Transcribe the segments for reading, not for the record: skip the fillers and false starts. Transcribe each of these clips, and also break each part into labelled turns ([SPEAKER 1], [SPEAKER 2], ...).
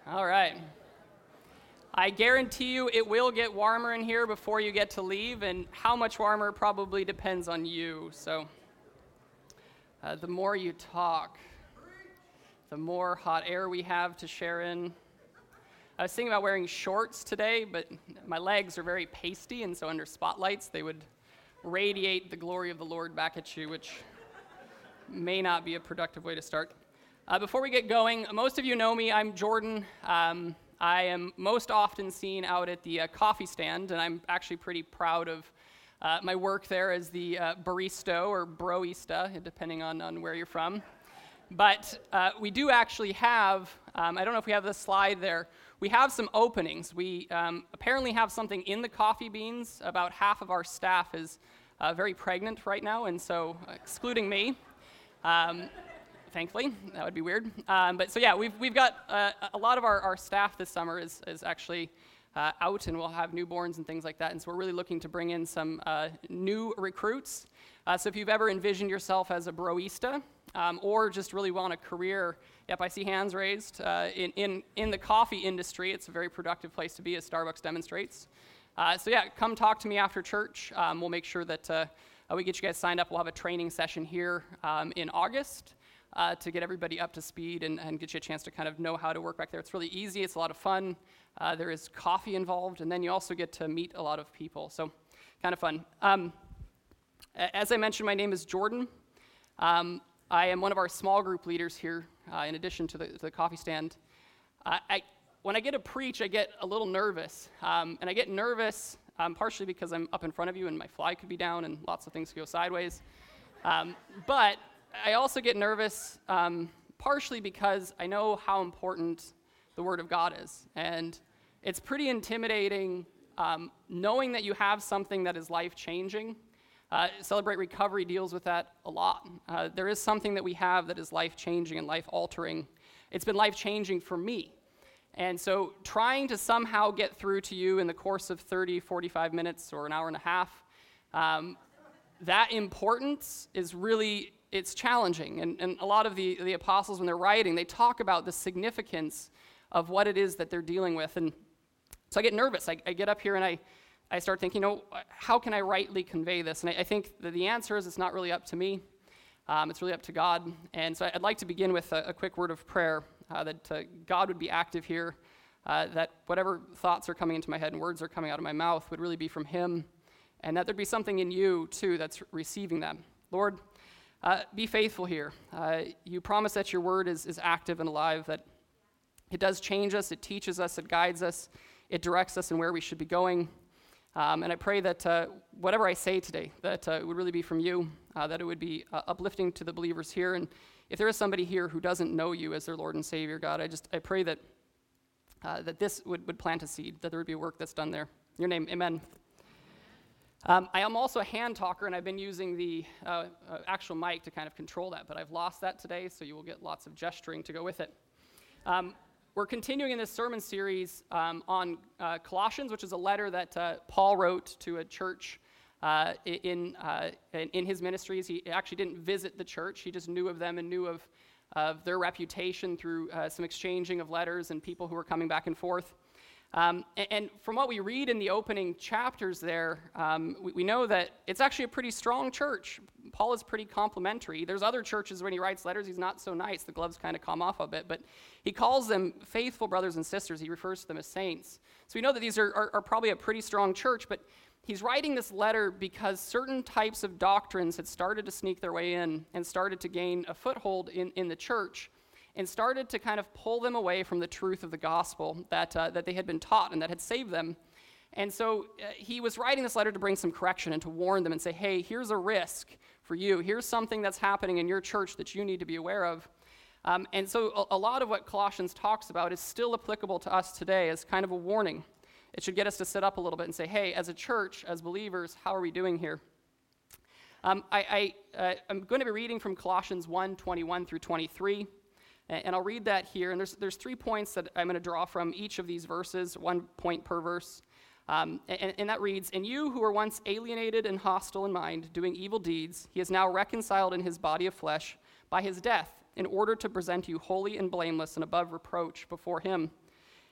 [SPEAKER 1] All right. I guarantee you it will get warmer in here before you get to leave, and how much warmer probably depends on you. So the more you talk, the more hot air we have to share in. I was thinking about wearing shorts today, but my legs are very pasty, and so under spotlights they would radiate the glory of the Lord back at you, which may not be a productive way to start. Before we get going, most of you know me. I'm Jordan. I am most often seen out at the coffee stand, and I'm actually pretty proud of my work there as the barista or broista, depending on where you're from. But we do actually have, I don't know if we have the slide there, we have some openings. We apparently have something in the coffee beans. About half of our staff is very pregnant right now, and so excluding me. Thankfully, that would be weird. But so yeah, we've got a lot of our staff this summer is actually out, and we'll have newborns and things like that. And so we're really looking to bring in some new recruits. So if you've ever envisioned yourself as a broista, or just really want a career, yep, I see hands raised. In the coffee industry, it's a very productive place to be, as Starbucks demonstrates. So yeah, come talk to me after church. We'll make sure that we get you guys signed up. We'll have a training session here in August. To get everybody up to speed and get you a chance to kind of know how to work back there. It's really easy. It's a lot of fun. There is coffee involved, and then you also get to meet a lot of people. So kind of fun. As I mentioned, my name is Jordan. I am one of our small group leaders here, in addition to the coffee stand. When I get to preach, I get a little nervous. And I get nervous partially because I'm up in front of you and my fly could be down and lots of things could go sideways. But I also get nervous partially because I know how important the Word of God is. And it's pretty intimidating knowing that you have something that is life-changing. Celebrate Recovery deals with that a lot. There is something that we have that is life-changing and life-altering. It's been life-changing for me. And so trying to somehow get through to you in the course of 30, 45 minutes or an hour and a half, that importance is really, it's challenging. And a lot of the apostles, when they're writing, they talk about the significance of what it is that they're dealing with. And so I get nervous. I get up here and I start thinking, how can I rightly convey this? And I think that the answer is it's not really up to me. It's really up to God. And so I'd like to begin with a quick word of prayer, that God would be active here, that whatever thoughts are coming into my head and words are coming out of my mouth would really be from Him, and that there'd be something in you, too, that's receiving them. Lord, be faithful here. You promise that your word is active and alive, that it does change us, it teaches us, it guides us, it directs us in where we should be going. And I pray that whatever I say today, that it would really be from you, that it would be uplifting to the believers here. And if there is somebody here who doesn't know you as their Lord and Savior, God, I pray that that this would plant a seed, that there would be work that's done there. In your name, amen. I am also a hand talker, and I've been using the actual mic to kind of control that, but I've lost that today, so you will get lots of gesturing to go with it. We're continuing in this sermon series on Colossians, which is a letter that Paul wrote to a church in his ministries. He actually didn't visit the church. He just knew of them and knew of their reputation through some exchanging of letters and people who were coming back and forth. And from what we read in the opening chapters there, we know that it's actually a pretty strong church. Paul is pretty complimentary. There's other churches when he writes letters, he's not so nice. The gloves kind of come off a bit, but he calls them faithful brothers and sisters. He refers to them as saints. So we know that these are probably a pretty strong church, but he's writing this letter because certain types of doctrines had started to sneak their way in and started to gain a foothold in the church, and started to kind of pull them away from the truth of the gospel that they had been taught and that had saved them. And so he was writing this letter to bring some correction and to warn them and say, hey, here's a risk for you. Here's something that's happening in your church that you need to be aware of. And so a lot of what Colossians talks about is still applicable to us today as kind of a warning. It should get us to sit up a little bit and say, hey, as a church, as believers, how are we doing here? I'm going to be reading from Colossians 1:21 through 23. And I'll read that here, and there's 3 points that I'm going to draw from each of these verses, 1 point per verse. And that reads, "And you who were once alienated and hostile in mind, doing evil deeds, he is now reconciled in his body of flesh by his death, in order to present you holy and blameless and above reproach before him.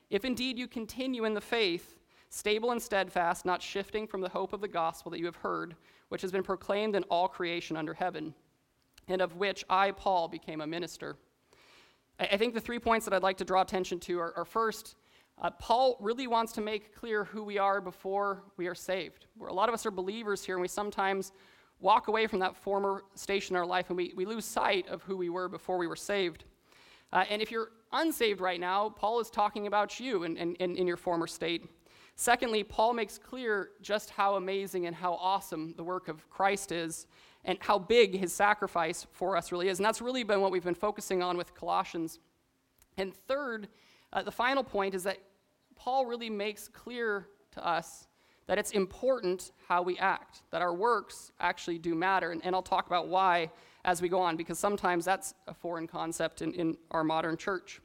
[SPEAKER 1] if indeed you continue in the faith, stable and steadfast, not shifting from the hope of the gospel that you have heard, which has been proclaimed in all creation under heaven, and of which I, Paul, became a minister. I think the 3 points that I'd like to draw attention to are first, Paul really wants to make clear who we are before we are saved. A lot of us are believers here, and we sometimes walk away from that former station in our life, and we lose sight of who we were before we were saved. And if you're unsaved right now, Paul is talking about you and in your former state. Secondly, Paul makes clear just how amazing and how awesome the work of Christ is and how big his sacrifice for us really is. And that's really been what we've been focusing on with Colossians. And third, the final point is that Paul really makes clear to us that it's important how we act, that our works actually do matter. And I'll talk about why as we go on, because sometimes that's a foreign concept in our modern church.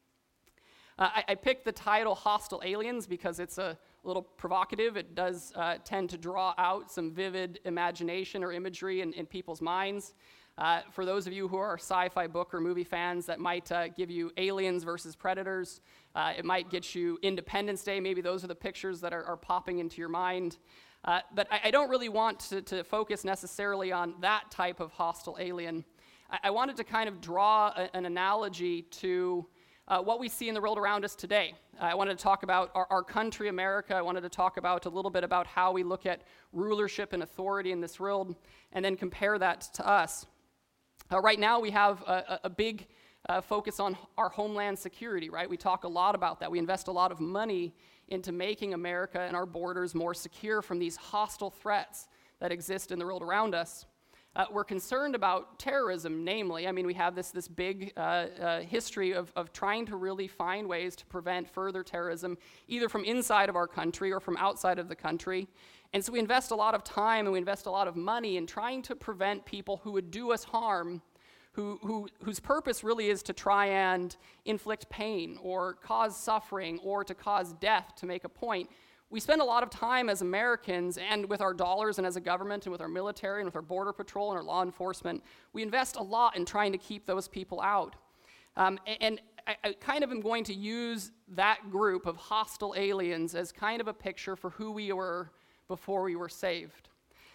[SPEAKER 1] I picked the title Hostile Aliens because it's a little provocative. It does tend to draw out some vivid imagination or imagery in people's minds. For those of you who are sci-fi book or movie fans, that might give you Aliens versus Predators. It might get you Independence Day. Maybe those are the pictures that are popping into your mind. But I don't really want to focus necessarily on that type of hostile alien. I wanted to kind of draw an analogy to what we see in the world around us today. I wanted to talk about our country, America. I wanted to talk about a little bit about how we look at rulership and authority in this world, and then compare that to us. Right now, we have a big focus on our homeland security, right? We talk a lot about that. We invest a lot of money into making America and our borders more secure from these hostile threats that exist in the world around us. We're concerned about terrorism, namely. I mean, we have this big history of trying to really find ways to prevent further terrorism, either from inside of our country or from outside of the country. And so we invest a lot of time and we invest a lot of money in trying to prevent people who would do us harm, whose purpose really is to try and inflict pain or cause suffering or to cause death to make a point. We spend a lot of time as Americans and with our dollars and as a government and with our military and with our border patrol and our law enforcement, we invest a lot in trying to keep those people out. And I kind of am going to use that group of hostile aliens as kind of a picture for who we were before we were saved.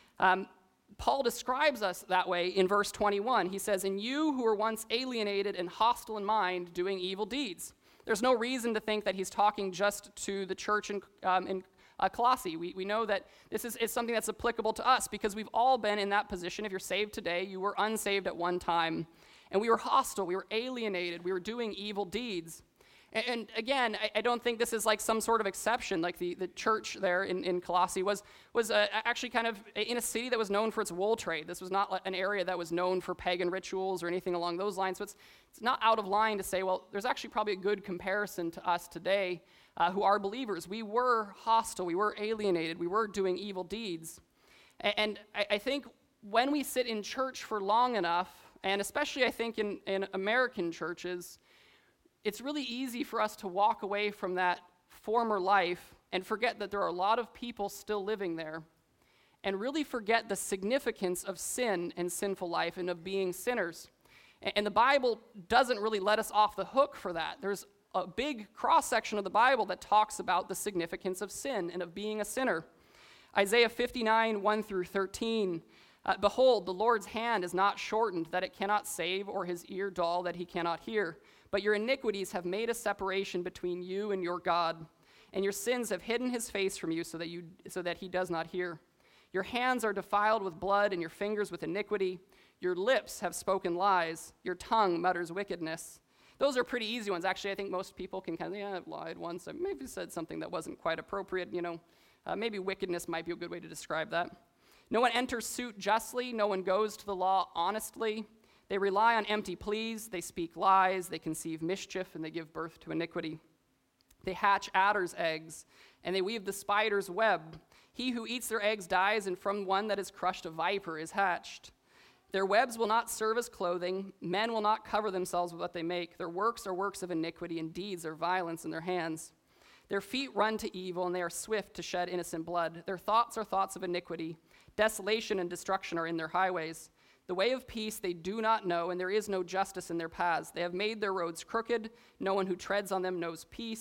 [SPEAKER 1] Paul describes us that way in verse 21. He says, "And you who were once alienated and hostile in mind, doing evil deeds." There's no reason to think that he's talking just to the church in Colossae. We know that this is something that's applicable to us because we've all been in that position. If you're saved today, you were unsaved at one time. And we were hostile, we were alienated, we were doing evil deeds. And again, I don't think this is like some sort of exception, like the church there in Colossae was actually kind of in a city that was known for its wool trade. This was not an area that was known for pagan rituals or anything along those lines. So it's not out of line to say, well, there's actually probably a good comparison to us today who are believers. We were hostile, we were alienated, we were doing evil deeds. And I think when we sit in church for long enough, and especially I think in American churches, it's really easy for us to walk away from that former life and forget that there are a lot of people still living there, and really forget the significance of sin and sinful life and of being sinners. And the Bible doesn't really let us off the hook for that. There's a big cross-section of the Bible that talks about the significance of sin and of being a sinner. Isaiah 59, 1 through 13, "Behold, the Lord's hand is not shortened that it cannot save, or his ear dull that he cannot hear. But your iniquities have made a separation between you and your God, and your sins have hidden his face from you so that he does not hear. Your hands are defiled with blood, and your fingers with iniquity. Your lips have spoken lies. Your tongue mutters wickedness." Those are pretty easy ones. Actually, I think most people can kind of, I've lied once. I maybe said something that wasn't quite appropriate. Maybe wickedness might be a good way to describe that. "No one enters suit justly. No one goes to the law honestly. They rely on empty pleas, they speak lies, they conceive mischief, and they give birth to iniquity. They hatch adder's eggs, and they weave the spider's web. He who eats their eggs dies, and from one that is crushed a viper is hatched. Their webs will not serve as clothing. Men will not cover themselves with what they make. Their works are works of iniquity, and deeds are violence in their hands. Their feet run to evil, and they are swift to shed innocent blood. Their thoughts are thoughts of iniquity. Desolation and destruction are in their highways. The way of peace they do not know, and there is no justice in their paths. They have made their roads crooked. No one who treads on them knows peace.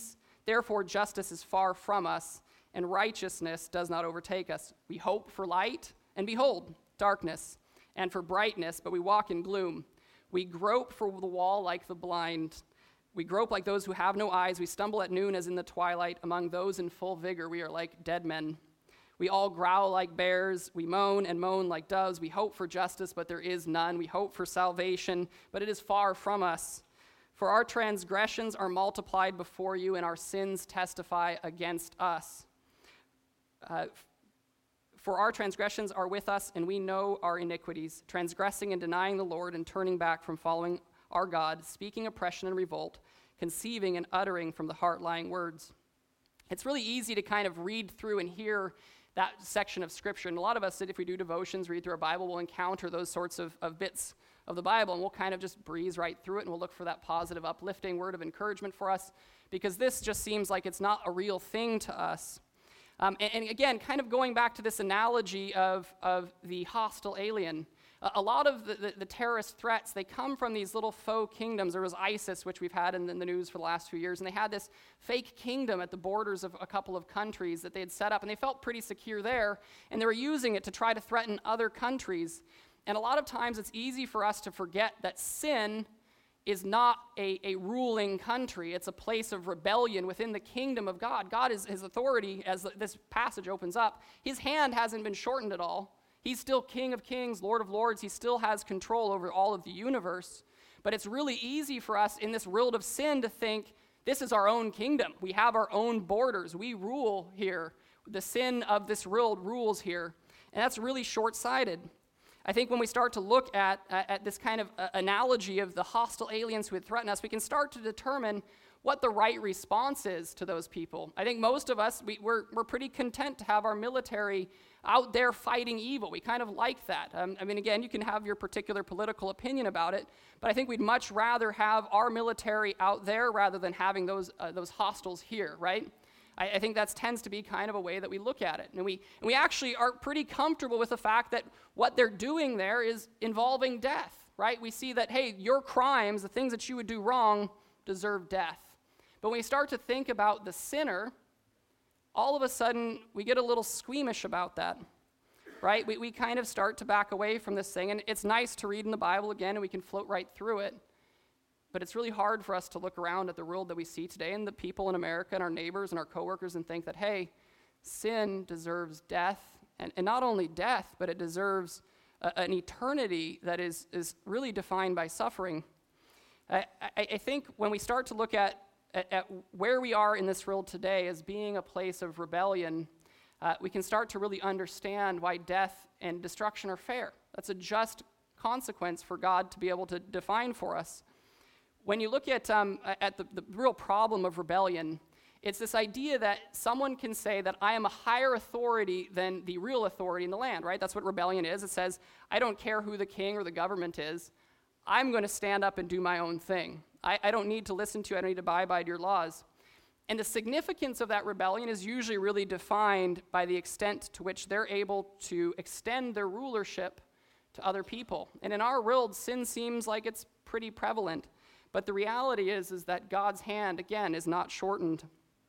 [SPEAKER 1] Therefore, justice is far from us, and righteousness does not overtake us. We hope for light, and behold, darkness, and for brightness, but we walk in gloom. We grope for the wall like the blind. We grope like those who have no eyes. We stumble at noon as in the twilight. Among those in full vigor, we are like dead men. We all growl like bears. We moan and moan like doves. We hope for justice, but there is none. We hope for salvation, but it is far from us. For our transgressions are multiplied before you, and our sins testify against us. For our transgressions are with us, and we know our iniquities, transgressing and denying the Lord and turning back from following our God, speaking oppression and revolt, conceiving and uttering from the heart lying words. It's really easy to kind of read through and hear that section of Scripture. And a lot of us, if we do devotions, read through our Bible, we'll encounter those sorts of bits of the Bible, and we'll kind of just breeze right through it, and we'll look for that positive, uplifting word of encouragement for us, because this just seems like it's not a real thing to us. And again, kind of going back to this analogy of the hostile alien, a lot of the terrorist threats, they come from these little faux kingdoms. There was ISIS, which we've had in the news for the last few years, and they had this fake kingdom at the borders of a couple of countries that they had set up, and they felt pretty secure there, and they were using it to try to threaten other countries. And a lot of times it's easy for us to forget that sin is not a ruling country. It's a place of rebellion within the kingdom of God. God is his authority, as this passage opens up. His hand hasn't been shortened at all. He's still King of Kings, Lord of Lords. He still has control over all of the universe. But it's really easy for us in this world of sin to think this is our own kingdom. We have our own borders. We rule here. The sin of this world rules here. And that's really short-sighted. I think when we start to look at this kind of analogy of the hostile aliens who would threaten us, we can start to determine what the right response is to those people. I think most of us, we're pretty content to have our military out there fighting evil. We kind of like that. I mean, again, you can have your particular political opinion about it, but I think we'd much rather have our military out there rather than having those hostiles here, right? I think that tends to be kind of a way that we look at it. And we actually are pretty comfortable with the fact that what they're doing there is involving death, right? We see that, hey, your crimes, the things that you would do wrong, deserve death. But when we start to think about the sinner, all of a sudden we get a little squeamish about that, right? We kind of start to back away from this thing. And it's nice to read in the Bible again, and we can float right through it. But it's really hard for us to look around at the world that we see today and the people in America and our neighbors and our coworkers and think that, hey, sin deserves death. And not only death, but it deserves an eternity that is really defined by suffering. I think when we start to look at where we are in this world today as being a place of rebellion, we can start to really understand why death and destruction are fair. That's a just consequence for God to be able to define for us. When you look at the real problem of rebellion, it's this idea that someone can say that I am a higher authority than the real authority in the land, right? That's what rebellion is. It says, I don't care who the king or the government is. I'm going to stand up and do my own thing. I don't need to listen to you. I don't need to abide by your laws. And the significance of that rebellion is usually really defined by the extent to which they're able to extend their rulership to other people. And in our world, sin seems like it's pretty prevalent. But the reality is that God's hand, again, is not shortened.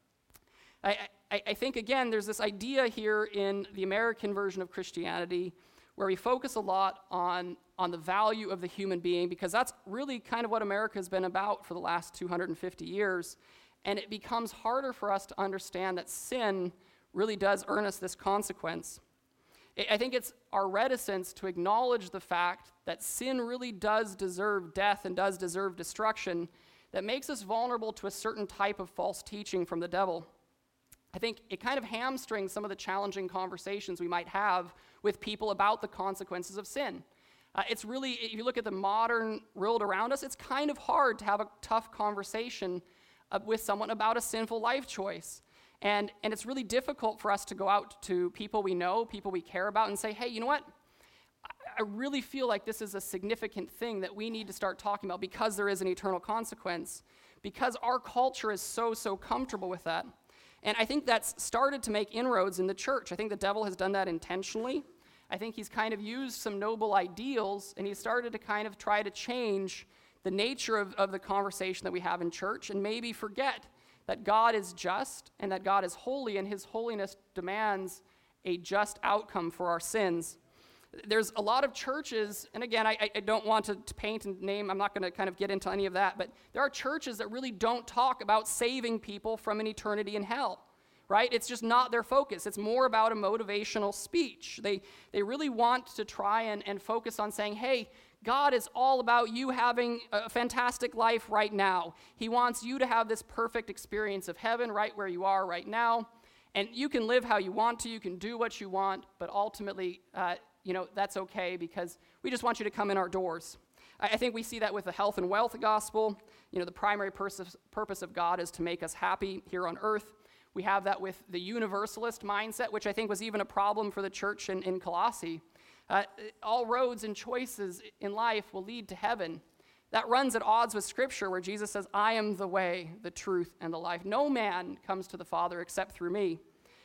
[SPEAKER 1] I think, again, there's this idea here in the American version of Christianity where we focus a lot on the value of the human being, because that's really kind of what America has been about for the last 250 years. And it becomes harder for us to understand that sin really does earn us this consequence. I think it's our reticence to acknowledge the fact that sin really does deserve death and does deserve destruction that makes us vulnerable to a certain type of false teaching from the devil. I think it kind of hamstrings some of the challenging conversations we might have with people about the consequences of sin. It's really, if you look at the modern world around us, it's kind of hard to have a tough conversation with someone about a sinful life choice. And it's really difficult for us to go out to people we know, people we care about, and say, hey, you know what? I really feel like this is a significant thing that we need to start talking about because there is an eternal consequence, because our culture is so comfortable with that. And I think that's started to make inroads in the church. I think the devil has done that intentionally. I think he's kind of used some noble ideals, and he's started to kind of try to change the nature of the conversation that we have in church and maybe forget that God is just and that God is holy, and his holiness demands a just outcome for our sins. There's a lot of churches, and again, I don't want to paint and name, I'm not going to kind of get into any of that, but there are churches that really don't talk about saving people from an eternity in hell, right? It's just not their focus. It's more about a motivational speech. They really want to try and focus on saying, hey, God is all about you having a fantastic life right now. He wants you to have this perfect experience of heaven right where you are right now, and you can live how you want to, you can do what you want, but ultimately, that's okay because we just want you to come in our doors. I think we see that with the health and wealth gospel. The primary purpose of God is to make us happy here on earth. We have that with the universalist mindset, which I think was even a problem for the church in Colossae. All roads and choices in life will lead to heaven. That runs at odds with Scripture, where Jesus says, I am the way, the truth, and the life. No man comes to the Father except through me.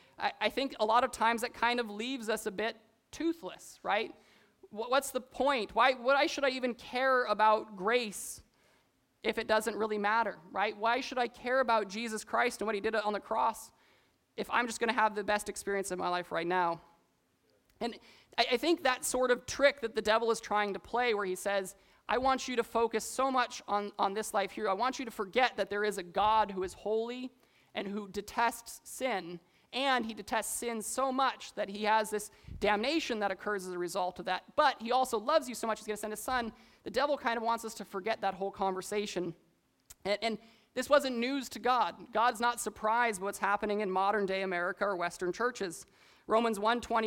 [SPEAKER 1] I think a lot of times that kind of leaves us a bit toothless, right? What's the point? Why should I even care about grace if it doesn't really matter, right? Why should I care about Jesus Christ and what he did on the cross if I'm just going to have the best experience of my life right now? And I think that sort of trick that the devil is trying to play, where he says, I want you to focus so much on this life here. I want you to forget that there is a God who is holy and who detests sin, and he detests sin so much that he has this damnation that occurs as a result of that. But he also loves you so much he's going to send his son. The devil kind of wants us to forget that whole conversation. And this wasn't news to God. God's not surprised by what's happening in modern-day America or Western churches. Romans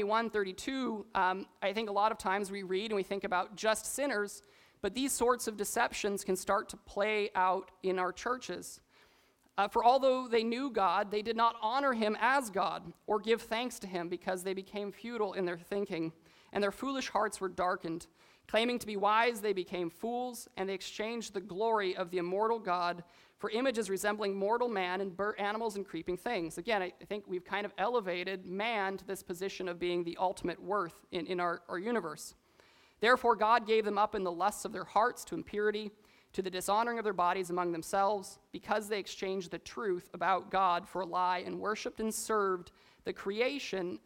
[SPEAKER 1] 1:21-32, I think a lot of times we read and we think about just sinners, but these sorts of deceptions can start to play out in our churches. For although they knew God, they did not honor him as God or give thanks to him, because they became futile in their thinking, and their foolish hearts were darkened. Claiming to be wise, they became fools, and they exchanged the glory of the immortal God for images resembling mortal man and animals and creeping things. Again, I think we've kind of elevated man to this position of being the ultimate worth in our universe. Therefore, God gave them up in the lusts of their hearts to impurity, to the dishonoring of their bodies among themselves, because they exchanged the truth about God for a lie and worshipped and served the creature,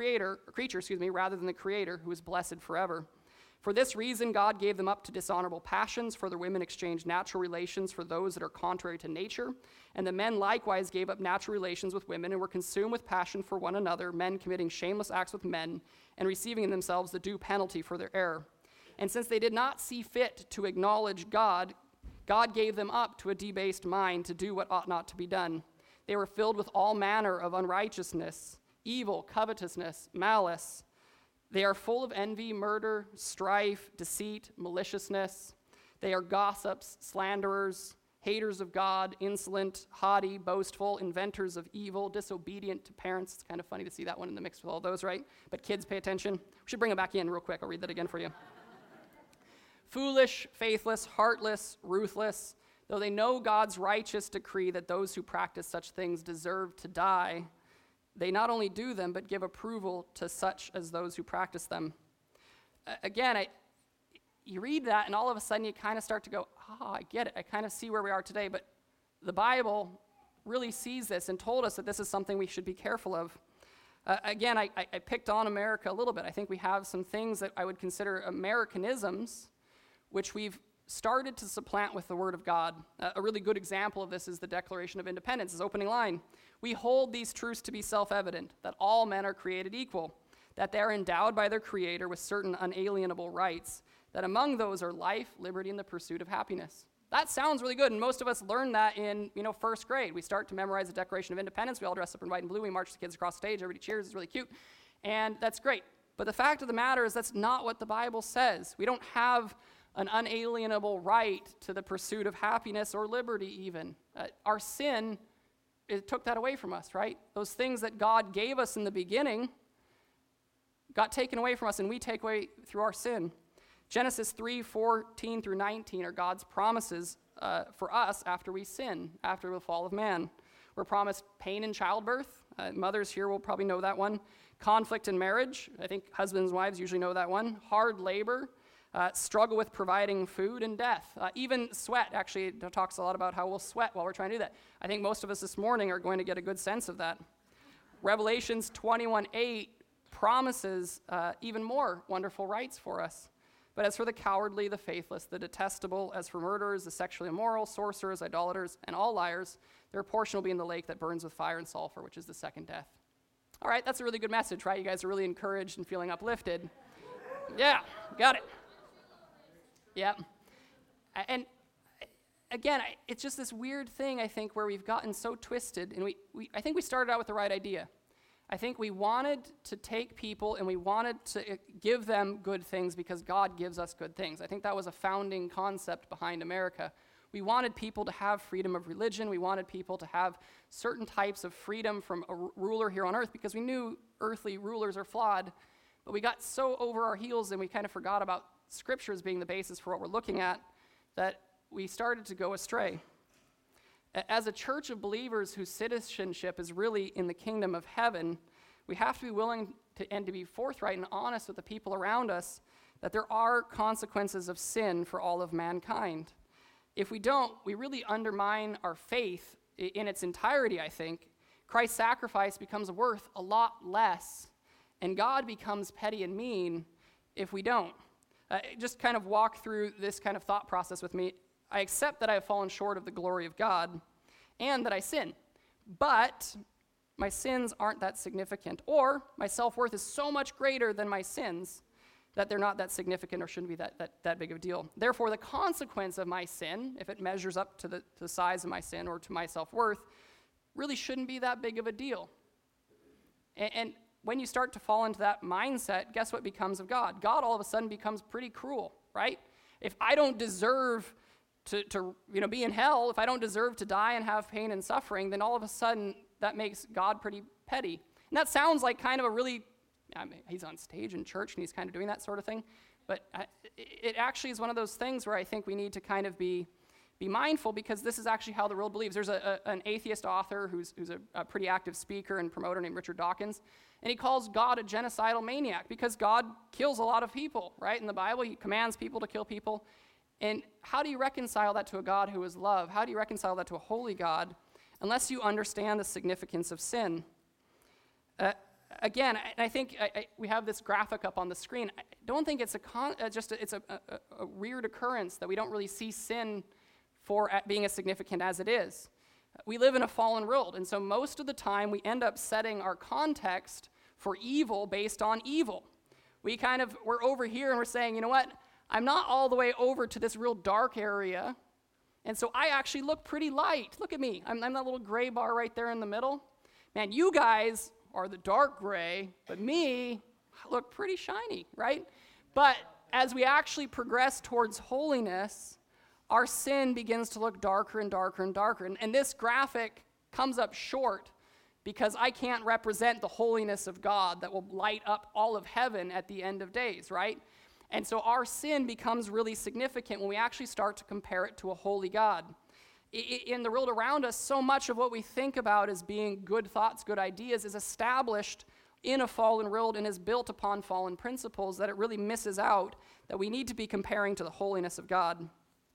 [SPEAKER 1] rather than the Creator, who is blessed forever. For this reason, God gave them up to dishonorable passions, for their women exchanged natural relations for those that are contrary to nature. And the men likewise gave up natural relations with women and were consumed with passion for one another, men committing shameless acts with men and receiving in themselves the due penalty for their error. And since they did not see fit to acknowledge God, God gave them up to a debased mind to do what ought not to be done. They were filled with all manner of unrighteousness, evil, covetousness, malice. They are full of envy, murder, strife, deceit, maliciousness. They are gossips, slanderers, haters of God, insolent, haughty, boastful, inventors of evil, disobedient to parents. It's kind of funny to see that one in the mix with all those, right? But kids, pay attention. We should bring it back in real quick. I'll read that again for you. Foolish, faithless, heartless, ruthless. Though they know God's righteous decree that those who practice such things deserve to die, they not only do them, but give approval to such as those who practice them. Again, you read that, and all of a sudden you kind of start to go, I get it. I kind of see where we are today. But the Bible really sees this and told us that this is something we should be careful of. Again, I picked on America a little bit. I think we have some things that I would consider Americanisms, which we've started to supplant with the Word of God. A really good example of this is the Declaration of Independence, its opening line. We hold these truths to be self-evident, that all men are created equal, that they are endowed by their Creator with certain unalienable rights, that among those are life, liberty, and the pursuit of happiness. That sounds really good, and most of us learn that in first grade. We start to memorize the Declaration of Independence. We all dress up in white and blue. We march the kids across the stage. Everybody cheers. It's really cute, and that's great. But the fact of the matter is that's not what the Bible says. We don't have an unalienable right to the pursuit of happiness or liberty even. Our sin, it took that away from us, right? Those things that God gave us in the beginning got taken away from us, and we take away through our sin. Genesis 3:14-19 are God's promises for us after we sin, after the fall of man. We're promised pain in childbirth. Mothers here will probably know that one. Conflict in marriage. I think husbands and wives usually know that one. Hard labor. struggle with providing food and death. Even sweat, actually, it talks a lot about how we'll sweat while we're trying to do that. I think most of us this morning are going to get a good sense of that. Revelations 21:8 promises even more wonderful rights for us. But as for the cowardly, the faithless, the detestable, as for murderers, the sexually immoral, sorcerers, idolaters, and all liars, their portion will be in the lake that burns with fire and sulfur, which is the second death. All right, that's a really good message, right? You guys are really encouraged and feeling uplifted. Yeah, got it. Yeah. And again, it's just this weird thing, I think, where we've gotten so twisted, and I think we started out with the right idea. I think we wanted to take people and we wanted to give them good things because God gives us good things. I think that was a founding concept behind America. We wanted people to have freedom of religion. We wanted people to have certain types of freedom from a ruler here on earth because we knew earthly rulers are flawed. But we got so over our heels and we kind of forgot about scriptures being the basis for what we're looking at that we started to go astray. As a church of believers whose citizenship is really in the kingdom of heaven, we have to be willing to be forthright and honest with the people around us that there are consequences of sin for all of mankind. If we don't, we really undermine our faith in its entirety, I think. Christ's sacrifice becomes worth a lot less, and God becomes petty and mean if we don't. Just kind of walk through this kind of thought process with me. I accept that I have fallen short of the glory of God and that I sin. But my sins aren't that significant. Or my self-worth is so much greater than my sins that they're not that significant or shouldn't be that big of a deal. Therefore, the consequence of my sin, if it measures up to the size of my sin or to my self-worth, really shouldn't be that big of a deal. And when you start to fall into that mindset, guess what becomes of God? God all of a sudden becomes pretty cruel, right? If I don't deserve to be in hell, if I don't deserve to die and have pain and suffering, then all of a sudden that makes God pretty petty. And that sounds like kind of a really, he's on stage in church and he's kind of doing that sort of thing, but it actually is one of those things where I think we need to kind of be mindful because this is actually how the world believes. There's an atheist author who's a pretty active speaker and promoter named Richard Dawkins, and he calls God a genocidal maniac because God kills a lot of people, right? In the Bible, he commands people to kill people. And how do you reconcile that to a God who is love? How do you reconcile that to a holy God unless you understand the significance of sin? Again, I think we have this graphic up on the screen. I don't think it's a weird occurrence that we don't really see sin for being as significant as it is. We live in a fallen world, and so most of the time we end up setting our context for evil based on evil. We're over here and we're saying, you know what? I'm not all the way over to this real dark area, and so I actually look pretty light. Look at me. I'm that little gray bar right there in the middle. Man, you guys are the dark gray, but me, I look pretty shiny, right? But as we actually progress towards holiness, our sin begins to look darker and darker and darker. And this graphic comes up short because I can't represent the holiness of God that will light up all of heaven at the end of days, right? And so our sin becomes really significant when we actually start to compare it to a holy God. In the world around us, so much of what we think about as being good thoughts, good ideas, is established in a fallen world and is built upon fallen principles that it really misses out that we need to be comparing to the holiness of God.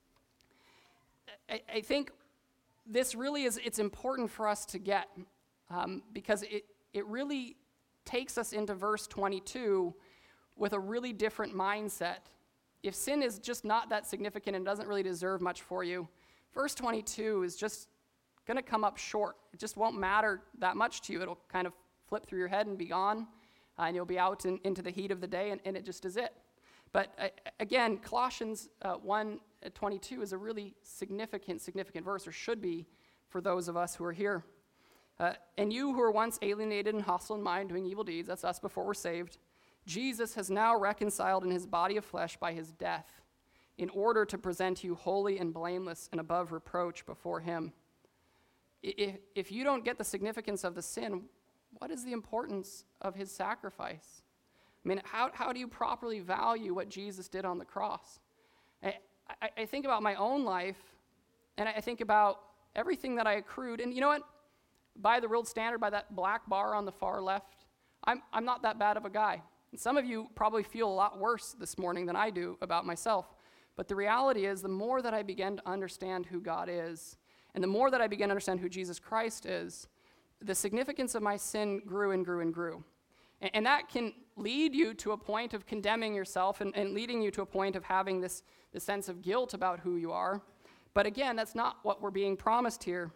[SPEAKER 1] I think this really it's important for us to get because it really takes us into verse 22 with a really different mindset. If sin is just not that significant and doesn't really deserve much for you, verse 22 is just going to come up short. It just won't matter that much to you. It'll kind of flip through your head and be gone, and you'll be out into the heat of the day, and it just is it. But again, Colossians 1:22 is a really significant verse, or should be for those of us who are here. And you who were once alienated and hostile in mind, doing evil deeds, that's us before we're saved, Jesus has now reconciled in his body of flesh by his death in order to present you holy and blameless and above reproach before him. If you don't get the significance of the sin, what is the importance of his sacrifice? I mean, how do you properly value what Jesus did on the cross? I think about my own life, and I think about everything that I accrued. And you know what? By the world standard, by that black bar on the far left, I'm not that bad of a guy. Some of you probably feel a lot worse this morning than I do about myself. But the reality is, the more that I begin to understand who God is, and the more that I begin to understand who Jesus Christ is, the significance of my sin grew and grew and grew. And that can lead you to a point of condemning yourself and leading you to a point of having this sense of guilt about who you are. But again, that's not what we're being promised here.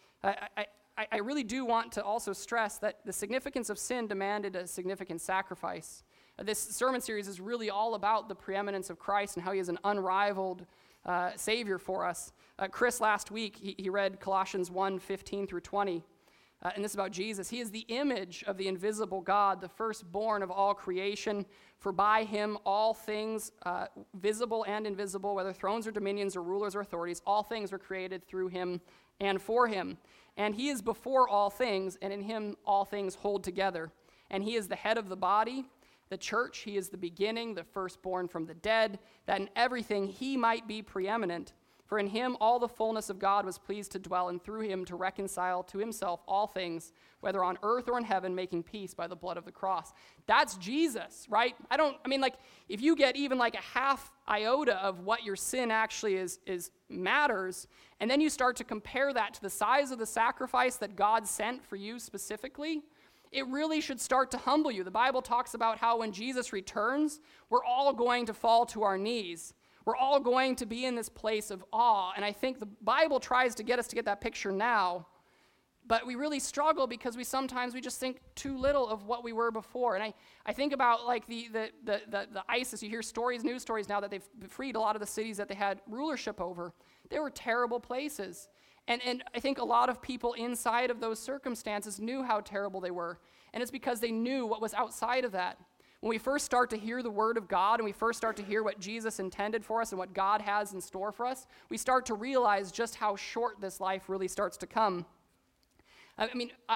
[SPEAKER 1] I really do want to also stress that the significance of sin demanded a significant sacrifice. This sermon series is really all about the preeminence of Christ and how he is an unrivaled Savior for us. Chris, last week, he read Colossians 1:15 through 20. And this is about Jesus. He is the image of the invisible God, the firstborn of all creation. For by him all things, visible and invisible, whether thrones or dominions or rulers or authorities, all things were created through him and for him. And he is before all things, and in him all things hold together. And he is the head of the body, the church. He is the beginning, the firstborn from the dead, that in everything he might be preeminent. For in him all the fullness of God was pleased to dwell, and through him to reconcile to himself all things, whether on earth or in heaven, making peace by the blood of the cross. That's Jesus, right? If you get even like a half iota of what your sin actually is matters, and then you start to compare that to the size of the sacrifice that God sent for you specifically, it really should start to humble you. The Bible talks about how when Jesus returns, we're all going to fall to our knees. We're all going to be in this place of awe, and I think the Bible tries to get us to get that picture now, but we really struggle because we just think too little of what we were before. And I think about like the ISIS. You hear news stories now that they've freed a lot of the cities that they had rulership over. They were terrible places, and I think a lot of people inside of those circumstances knew how terrible they were, and it's because they knew what was outside of that. When we first start to hear the word of God and we first start to hear what Jesus intended for us and what God has in store for us, we start to realize just how short this life really starts to come. I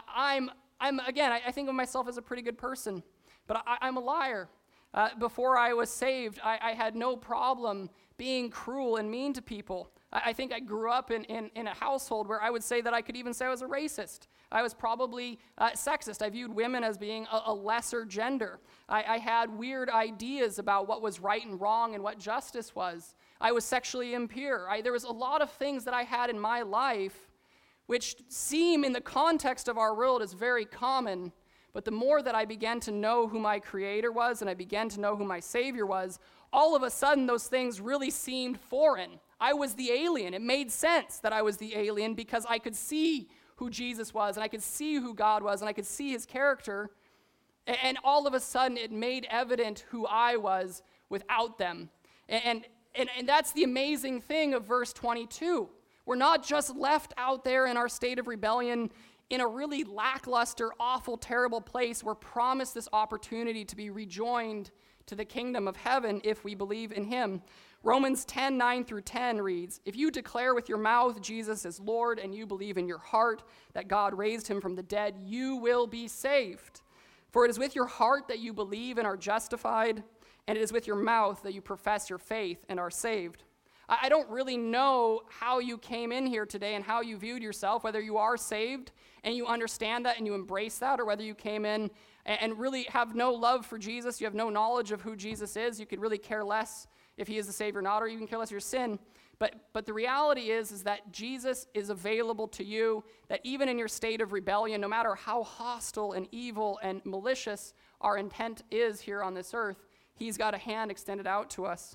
[SPEAKER 1] think of myself as a pretty good person, but I'm a liar. Before I was saved, I had no problem being cruel and mean to people. I think I grew up in a household where I would say that I could even say I was a racist. I was probably sexist. I viewed women as being a lesser gender. I had weird ideas about what was right and wrong and what justice was. I was sexually impure. There was a lot of things that I had in my life which seem in the context of our world as very common, but the more that I began to know who my Creator was and I began to know who my Savior was, all of a sudden those things really seemed foreign. I was the alien. It made sense that I was the alien because I could see who Jesus was, and I could see who God was, and I could see his character, and all of a sudden it made evident who I was without them. And that's the amazing thing of verse 22. We're not just left out there in our state of rebellion in a really lackluster, awful, terrible place. We're promised this opportunity to be rejoined to the kingdom of heaven if we believe in him. Romans 10:9 through 10 reads, "If you declare with your mouth Jesus is Lord and you believe in your heart that God raised him from the dead, you will be saved. For it is with your heart that you believe and are justified, and it is with your mouth that you profess your faith and are saved." I don't really know how you came in here today and how you viewed yourself, whether you are saved and you understand that and you embrace that, or whether you came in and really have no love for Jesus, you have no knowledge of who Jesus is, you could really care less if he is the Savior or not, or you can care less of your sin. But the reality is that Jesus is available to you, that even in your state of rebellion, no matter how hostile and evil and malicious our intent is here on this earth, he's got a hand extended out to us.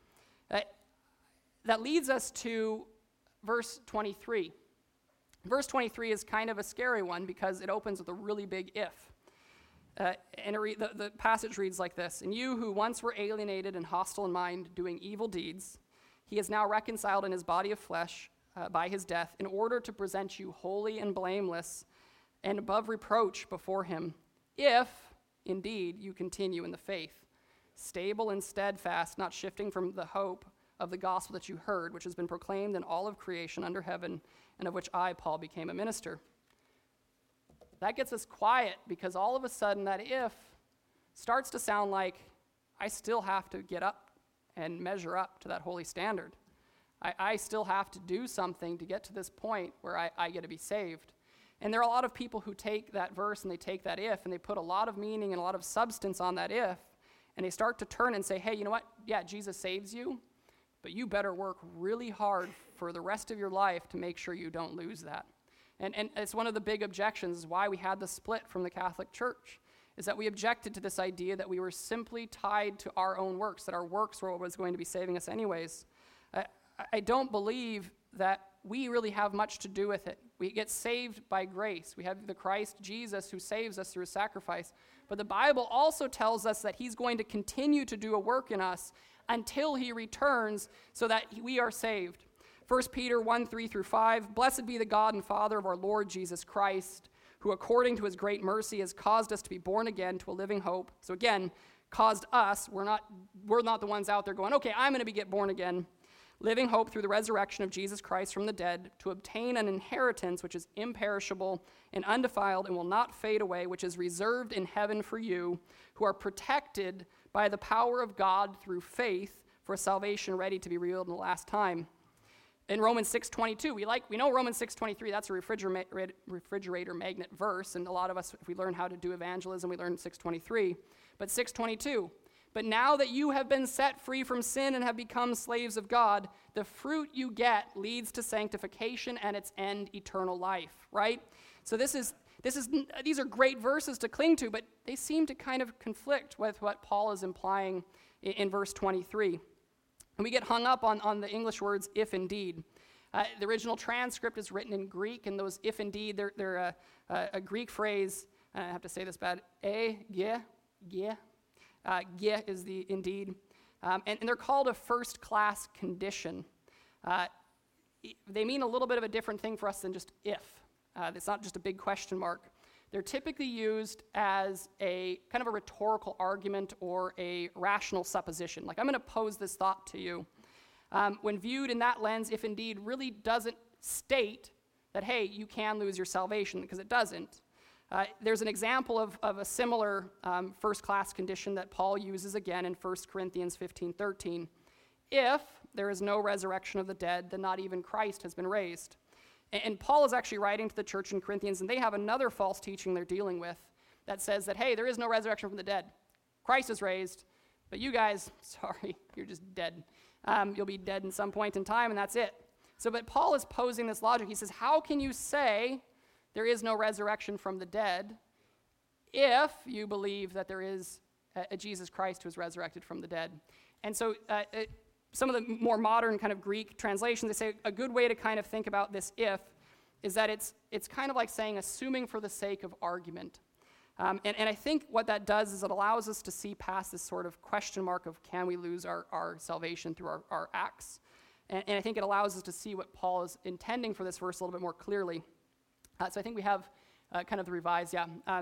[SPEAKER 1] That leads us to verse 23. Verse 23 is kind of a scary one because it opens with a really big if. The passage reads like this: "And you who once were alienated and hostile in mind, doing evil deeds, he is now reconciled in his body of flesh by his death, in order to present you holy and blameless and above reproach before him, if indeed you continue in the faith, stable and steadfast, not shifting from the hope of the gospel that you heard, which has been proclaimed in all of creation under heaven, and of which I, Paul, became a minister." That gets us quiet because all of a sudden that if starts to sound like I still have to get up and measure up to that holy standard. I still have to do something to get to this point where I get to be saved. And there are a lot of people who take that verse and they take that if and they put a lot of meaning and a lot of substance on that if. and they start to turn and say, hey, you know what? Yeah, Jesus saves you, but you better work really hard for the rest of your life to make sure you don't lose that. And it's one of the big objections why we had the split from the Catholic Church, is that we objected to this idea that we were simply tied to our own works, that our works were what was going to be saving us anyways. I don't believe that we really have much to do with it. We get saved by grace. We have the Christ Jesus who saves us through his sacrifice. But the Bible also tells us that he's going to continue to do a work in us until he returns so that we are saved. 1 Peter 1:3-5, Blessed be the God and Father of our Lord Jesus Christ, who according to his great mercy has caused us to be born again to a living hope. So again, caused us. We're not the ones out there going, okay, I'm going to get born again. Living hope through the resurrection of Jesus Christ from the dead, to obtain an inheritance which is imperishable and undefiled and will not fade away, which is reserved in heaven for you, who are protected by the power of God through faith for a salvation ready to be revealed in the last time. In Romans 6:22, we know Romans 6:23, that's a refrigerator magnet verse, and a lot of us, if we learn how to do evangelism, we learn 6:23. But 6:22, but now that you have been set free from sin and have become slaves of God, the fruit you get leads to sanctification and its end, eternal life, right? So these are great verses to cling to, but they seem to kind of conflict with what Paul is implying in verse 23. And we get hung up on the English words, if indeed. The original transcript is written in Greek, and those if indeed, they're a Greek phrase, and I have to say this bad, ge is the indeed, and they're called a first-class condition. They mean a little bit of a different thing for us than just if. It's not just a big question mark. They're typically used as a kind of a rhetorical argument or a rational supposition. Like, I'm going to pose this thought to you. When viewed in that lens, if indeed really doesn't state that, hey, you can lose your salvation, because it doesn't. There's an example of a similar first-class condition that Paul uses again in 1 Corinthians 15:13. If there is no resurrection of the dead, then not even Christ has been raised. And Paul is actually writing to the church in Corinthians, and they have another false teaching they're dealing with that says that, hey, there is no resurrection from the dead. Christ is raised, but you guys, sorry, you're just dead. You'll be dead in some point in time, and that's it. So, but Paul is posing this logic. He says, how can you say there is no resurrection from the dead if you believe that there is a Jesus Christ who is resurrected from the dead? And so some of the more modern kind of Greek translations, they say a good way to kind of think about this if is that it's kind of like saying assuming for the sake of argument. And I think what that does is it allows us to see past this sort of question mark of can we lose our salvation through our acts. And I think it allows us to see what Paul is intending for this verse a little bit more clearly. So I think we have kind of the revised,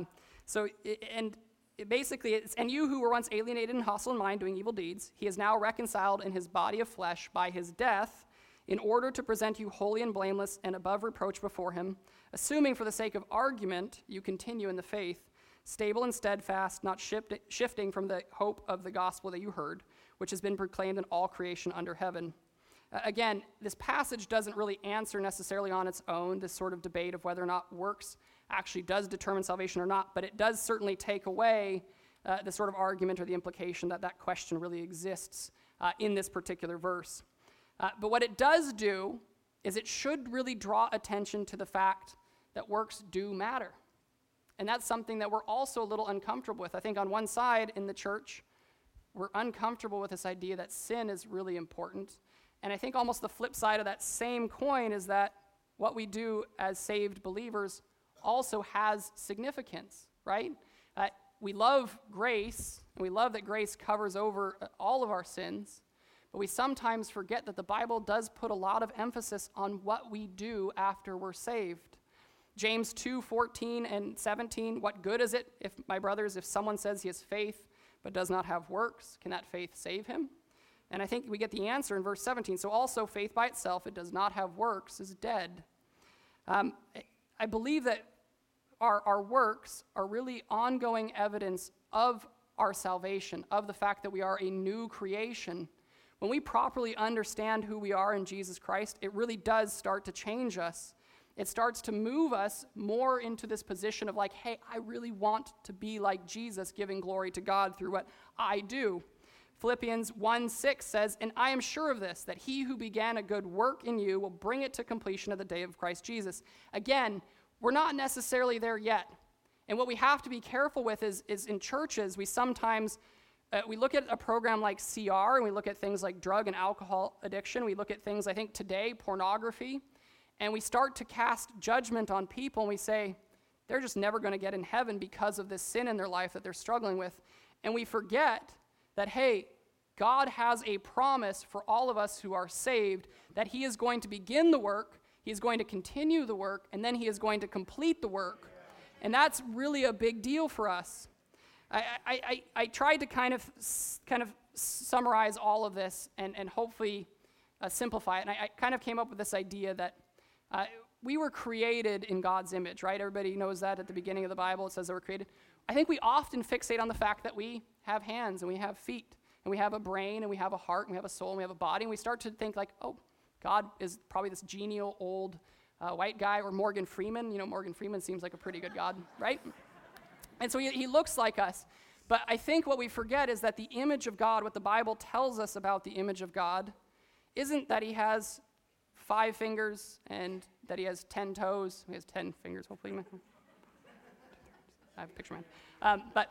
[SPEAKER 1] Basically, it's, and you who were once alienated and hostile in mind, doing evil deeds, he is now reconciled in his body of flesh by his death, in order to present you holy and blameless and above reproach before him, assuming for the sake of argument you continue in the faith, stable and steadfast, not shifting from the hope of the gospel that you heard, which has been proclaimed in all creation under heaven. Again, this passage doesn't really answer necessarily on its own this sort of debate of whether or not works actually does determine salvation or not, but it does certainly take away the sort of argument or the implication that that question really exists in this particular verse. But what it does do is it should really draw attention to the fact that works do matter. And that's something that we're also a little uncomfortable with. I think on one side in the church, we're uncomfortable with this idea that sin is really important. And I think almost the flip side of that same coin is that what we do as saved believers also has significance, right? We love grace, and we love that grace covers over all of our sins, but we sometimes forget that the Bible does put a lot of emphasis on what we do after we're saved. James 2:14 and 17, what good is it, if my brothers, if someone says he has faith but does not have works, can that faith save him? And I think we get the answer in verse 17. So also faith by itself, it does not have works, is dead. I believe that our works are really ongoing evidence of our salvation, of the fact that we are a new creation. When we properly understand who we are in Jesus Christ, it really does start to change us. It starts to move us more into this position of like, hey, I really want to be like Jesus, giving glory to God through what I do. Philippians 1:6 says, "And I am sure of this, that he who began a good work in you will bring it to completion at the day of Christ Jesus." Again, we're not necessarily there yet. And what we have to be careful with is in churches, we sometimes, we look at a program like CR, and we look at things like drug and alcohol addiction. We look at things, I think today, pornography, and we start to cast judgment on people, and we say, they're just never going to get in heaven because of this sin in their life that they're struggling with. And we forget that, hey, God has a promise for all of us who are saved that he is going to begin the work, he is going to continue the work, and then he is going to complete the work. And that's really a big deal for us. I tried to kind of summarize all of this and hopefully simplify it. And I kind of came up with this idea that we were created in God's image, right? Everybody knows that at the beginning of the Bible. It says that we're created. I think we often fixate on the fact that we have hands and we have feet and we have a brain and we have a heart and we have a soul and we have a body. And we start to think like, oh, God is probably this genial old white guy, or Morgan Freeman. You know, Morgan Freeman seems like a pretty good God, right? And so he looks like us. But I think what we forget is that the image of God, what the Bible tells us about the image of God, isn't that he has 5 fingers and that he has 10 toes. He has 10 fingers, hopefully. I have a picture man. But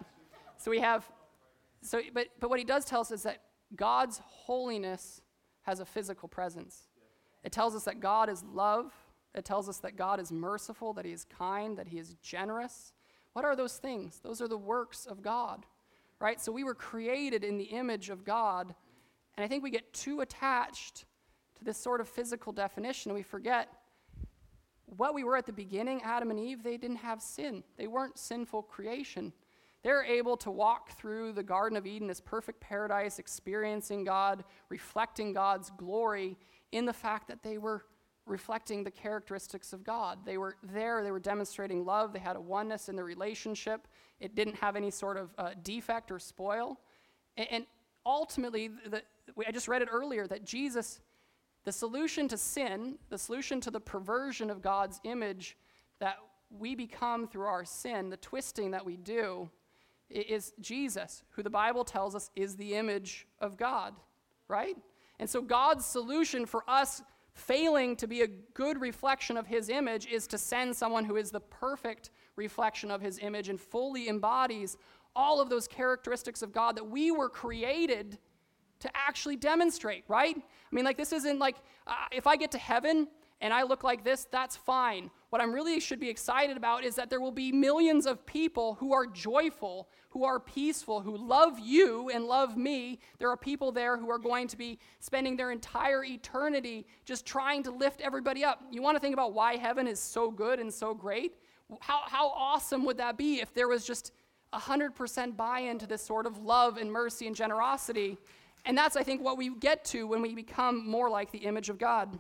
[SPEAKER 1] what he does tell us is that God's holiness has a physical presence. It tells us that God is love. It tells us that God is merciful, that he is kind, that he is generous. What are those things? Those are the works of God, right? So we were created in the image of God, and I think we get too attached to this sort of physical definition, and we forget what we were at the beginning. Adam and Eve, they didn't have sin. They weren't sinful creation. They're able to walk through the Garden of Eden, this perfect paradise, experiencing God, reflecting God's glory in the fact that they were reflecting the characteristics of God. They were there, they were demonstrating love, they had a oneness in the relationship. It didn't have any sort of defect or spoil. And ultimately, I just read it earlier, that Jesus, the solution to sin, the solution to the perversion of God's image that we become through our sin, the twisting that we do, is Jesus, who the Bible tells us is the image of God, right? And so God's solution for us failing to be a good reflection of his image is to send someone who is the perfect reflection of his image and fully embodies all of those characteristics of God that we were created to actually demonstrate, right? I mean, like, this isn't like, if I get to heaven and I look like this, that's fine. What I'm really should be excited about is that there will be millions of people who are joyful, who are peaceful, who love you and love me. There are people there who are going to be spending their entire eternity just trying to lift everybody up. You want to think about why heaven is so good and so great? How awesome would that be if there was just 100% buy-in to this sort of love and mercy and generosity? And that's, I think, what we get to when we become more like the image of God.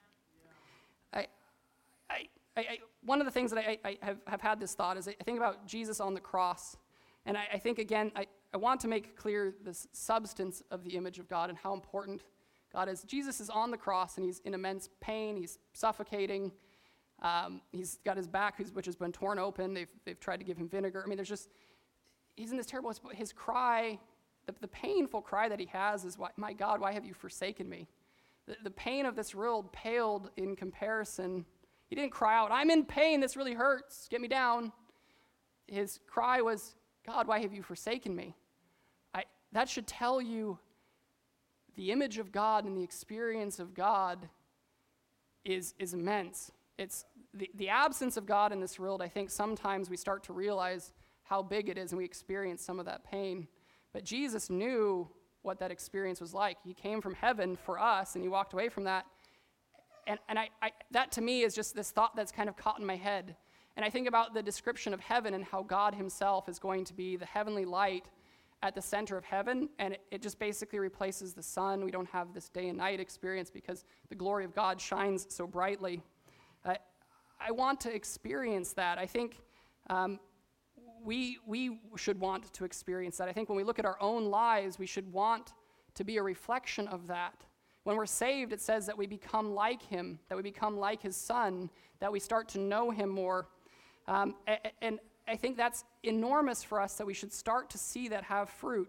[SPEAKER 1] One of the things that I have had this thought is I think about Jesus on the cross. And I think, again, I want to make clear this substance of the image of God and how important God is. Jesus is on the cross, and he's in immense pain. He's suffocating. He's got his back, which has been torn open. They've tried to give him vinegar. I mean, he's in this terrible, his cry, the painful cry that he has is, my God, why have you forsaken me? The pain of this world paled in comparison. He didn't cry out, I'm in pain, this really hurts, get me down. His cry was, God, why have you forsaken me? That should tell you the image of God and the experience of God is immense. It's the absence of God in this world. I think sometimes we start to realize how big it is, and we experience some of that pain. But Jesus knew what that experience was like. He came from heaven for us, and he walked away from that. And that to me is just this thought that's kind of caught in my head. And I think about the description of heaven and how God himself is going to be the heavenly light at the center of heaven, and it just basically replaces the sun. We don't have this day and night experience because the glory of God shines so brightly. I want to experience that. I think we should want to experience that. I think when we look at our own lives, we should want to be a reflection of that. When we're saved, it says that we become like him, that we become like his son, that we start to know him more. And I think that's enormous for us, that we should start to see that have fruit.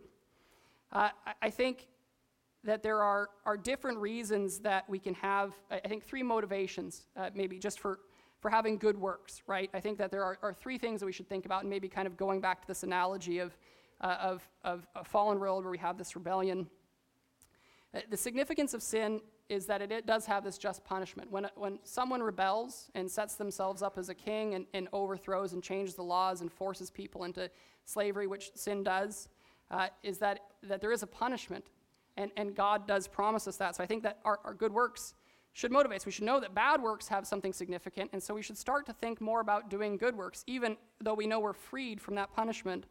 [SPEAKER 1] I think that there are different reasons that we can have, I think, three motivations, maybe just for having good works, right? I think that there are three things that we should think about, and maybe kind of going back to this analogy of a fallen world where we have this rebellion. The significance of sin is that it does have this just punishment. When someone rebels and sets themselves up as a king and overthrows and changes the laws and forces people into slavery, which sin does, is that there is a punishment. And God does promise us that. So I think that our good works should motivate us. We should know that bad works have something significant, and so we should start to think more about doing good works, even though we know we're freed from that punishment.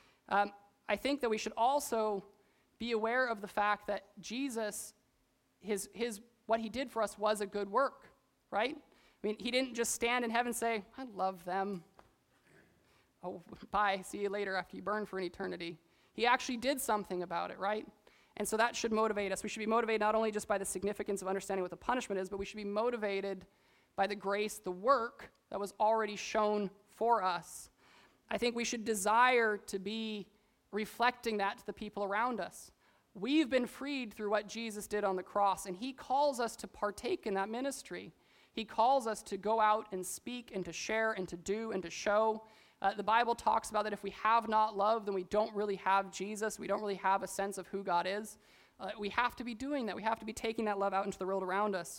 [SPEAKER 1] I think that we should also be aware of the fact that Jesus, what he did for us was a good work, right? I mean, he didn't just stand in heaven and say, I love them. Oh, bye, see you later after you burn for an eternity. He actually did something about it, right? And so that should motivate us. We should be motivated not only just by the significance of understanding what the punishment is, but we should be motivated by the grace, the work that was already shown for us. I think we should desire to be reflecting that to the people around us. We've been freed through what Jesus did on the cross, and he calls us to partake in that ministry. He calls us to go out and speak and to share and to do and to show. The Bible talks about that if we have not love, then we don't really have Jesus. We don't really have a sense of who God is. We have to be doing that. We have to be taking that love out into the world around us.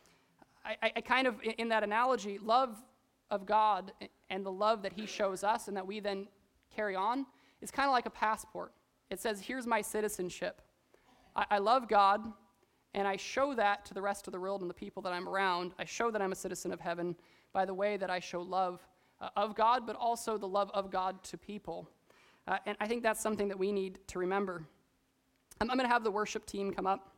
[SPEAKER 1] I kind of, in that analogy, love of God and the love that he shows us and that we then carry on is kind of like a passport. It says, here's my citizenship. I love God, and I show that to the rest of the world and the people that I'm around. I show that I'm a citizen of heaven by the way that I show love of God, but also the love of God to people. And I think that's something that we need to remember. I'm going to have the worship team come up.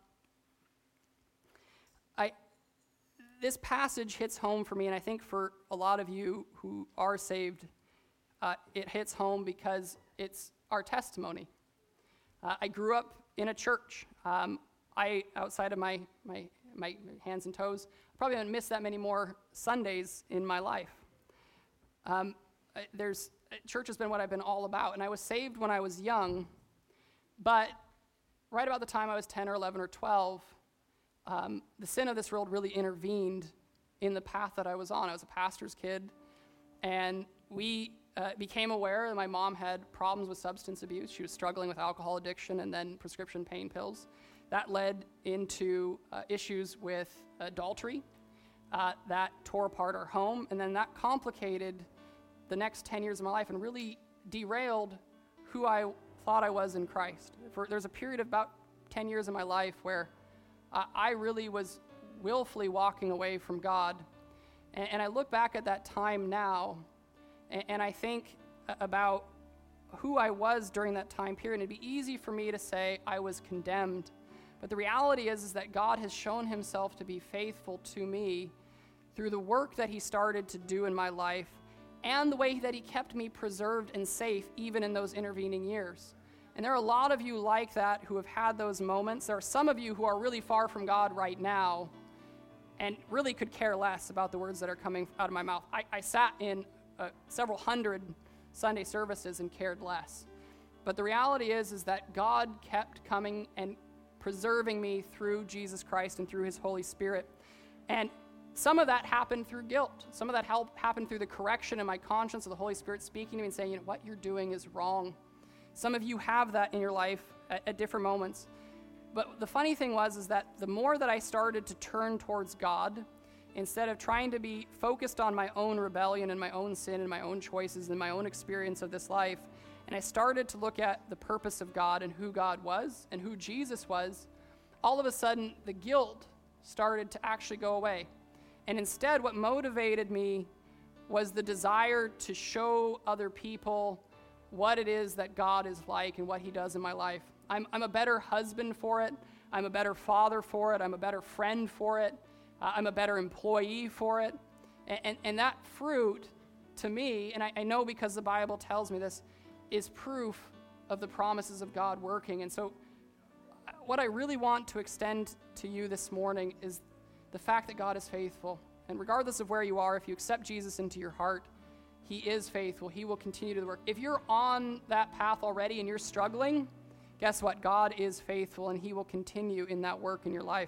[SPEAKER 1] This passage hits home for me, and I think for a lot of you who are saved, it hits home because it's our testimony. I grew up in a church. Outside of my hands and toes, I probably haven't missed that many more Sundays in my life. Church has been what I've been all about, and I was saved when I was young, but right about the time I was 10 or 11 or 12, the sin of this world really intervened in the path that I was on. I was a pastor's kid, and we became aware that my mom had problems with substance abuse. She was struggling with alcohol addiction and then prescription pain pills. That led into issues with adultery. That tore apart our home, and then that complicated the next 10 years of my life and really derailed who I thought I was in Christ. There's a period of about 10 years of my life where I really was willfully walking away from God. And I look back at that time now, and I think about who I was during that time period. And it'd be easy for me to say I was condemned. But the reality is that God has shown himself to be faithful to me through the work that he started to do in my life and the way that he kept me preserved and safe even in those intervening years. And there are a lot of you like that who have had those moments. There are some of you who are really far from God right now and really could care less about the words that are coming out of my mouth. I sat in several hundred Sunday services and cared less. But the reality is that God kept coming and preserving me through Jesus Christ and through his Holy Spirit. And some of that happened through guilt. Some of that happened through the correction in my conscience of the Holy Spirit speaking to me and saying, what you're doing is wrong. Some of you have that in your life at different moments. But the funny thing was that the more that I started to turn towards God, instead of trying to be focused on my own rebellion and my own sin and my own choices and my own experience of this life, and I started to look at the purpose of God and who God was and who Jesus was, all of a sudden the guilt started to actually go away. And instead, what motivated me was the desire to show other people what it is that God is like and what he does in my life. I'm a better husband for it. I'm a better father for it. I'm a better friend for it. I'm a better employee for it. And that fruit, to me, and I know because the Bible tells me this, is proof of the promises of God working. And so what I really want to extend to you this morning is the fact that God is faithful. And regardless of where you are, if you accept Jesus into your heart, he is faithful. He will continue to work. If you're on that path already and you're struggling, guess what? God is faithful, and he will continue in that work in your life.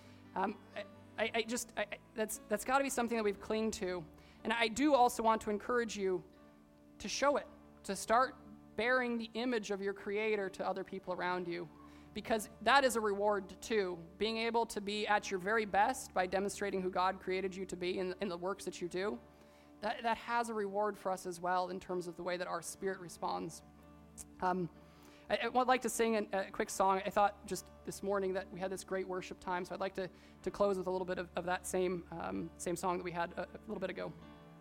[SPEAKER 1] That's got to be something that we've clinged to. And I do also want to encourage you to show it, to start bearing the image of your Creator to other people around you, because that is a reward too. Being able to be at your very best by demonstrating who God created you to be in the works that you do, that has a reward for us as well in terms of the way that our spirit responds. I would like to sing a quick song. I thought just this morning that we had this great worship time, so I'd like to close with a little bit of that same song that we had a little bit ago.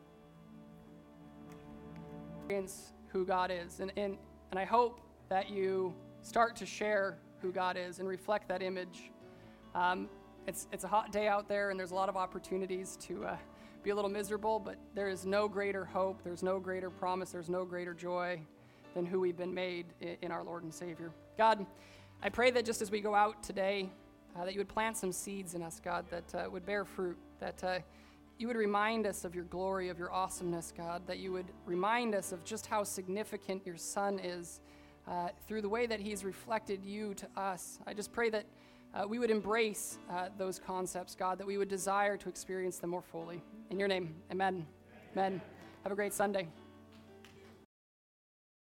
[SPEAKER 1] Experience who God is, and I hope that you start to share who God is and reflect that image. It's a hot day out there, and there's a lot of opportunities to be a little miserable, but there is no greater hope, there's no greater promise, there's no greater joy than who we've been made in our Lord and Savior. God, I pray that just as we go out today, that you would plant some seeds in us, God, that would bear fruit, that you would remind us of your glory, of your awesomeness, God, that you would remind us of just how significant your Son is through the way that he's reflected you to us. I just pray that we would embrace those concepts, God, that we would desire to experience them more fully. In your name, amen. Amen. Have a great Sunday.